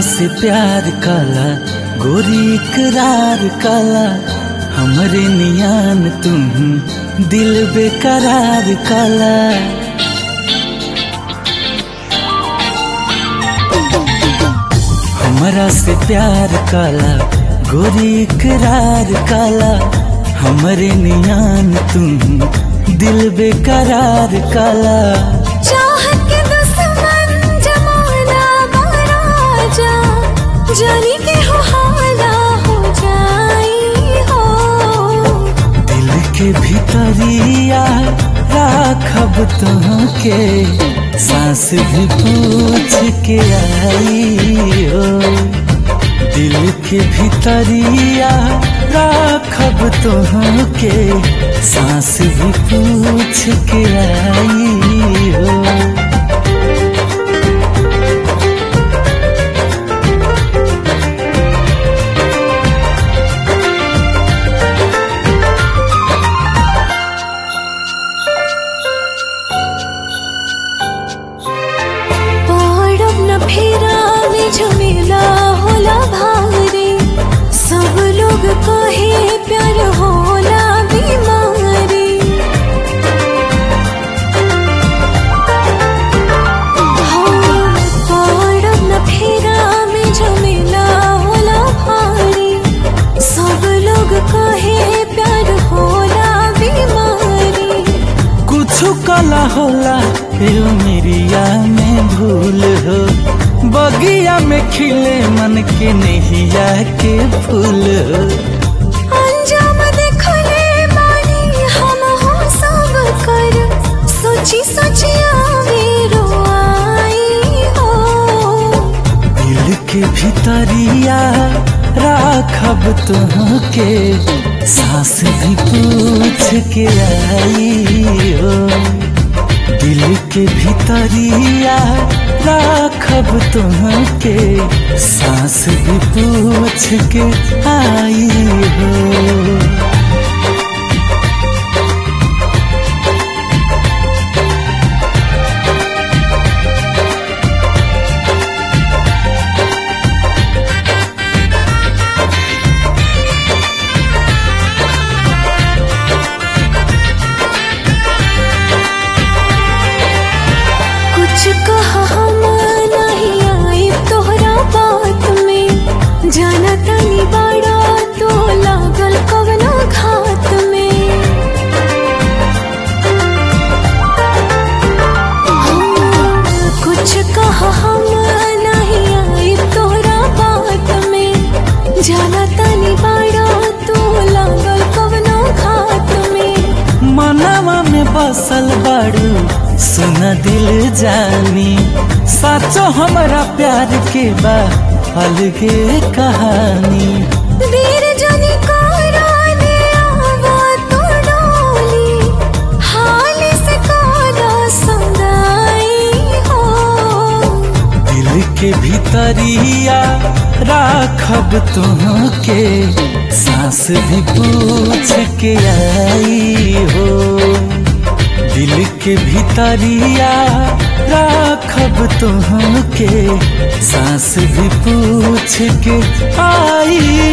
से प्यार काला गोरी इकरार काला हमरे नियान तुम दिल बेकरार काला। हमरा से प्यार काला गोरी इकरार काला हमरे नियान तुम दिल बेकरार काला। जानी के हो हाला हो जाई हो दिल के भीतरिया राखब तुहके सांस भी पूछ के आई हो। दिल के भीतरिया राखब तुहके सांस भी पूछ के आई हो। फेरा में झमेला होला भारी सब लोग कहे प्यार होला बीमारी। पड़ब न फेरा में झमेला होला भारी सब लोग कहे प्यार होला बीमारी। कुछ कला होला मेरिया में भूल हो बगिया में खिले मन के नैया के फूल हो। अंजाम देखले बानी हम हो सब कर सोची सोची आवे रोआई हो। दिल के भीतरिया राखब तुहके सांस भी पूछ के आई हो। दिल के भीतरिया राखब तुहके सांस भी पूछ के आई हो। कहा हम नहीं आए तोहरा बात में जाना तनी बड़ा तो लागल कवना घात में। कुछ कहा हम नहीं आए तोहरा बात में जाना तनी बड़ा तो लागल कवना घात में। मनवा में बसल बाड़ू सुन दिल जानी साचो हमारा प्यार के बा अलगे कहानी। देर जानी करा दे आवा तो डोली हाल से काला सदाई हो। दिल के भीतरिया राखब तुहके सांस भी पूछ के आई हो। दिल के भीतरिया राखब तुहके सांस भी पूछ के आई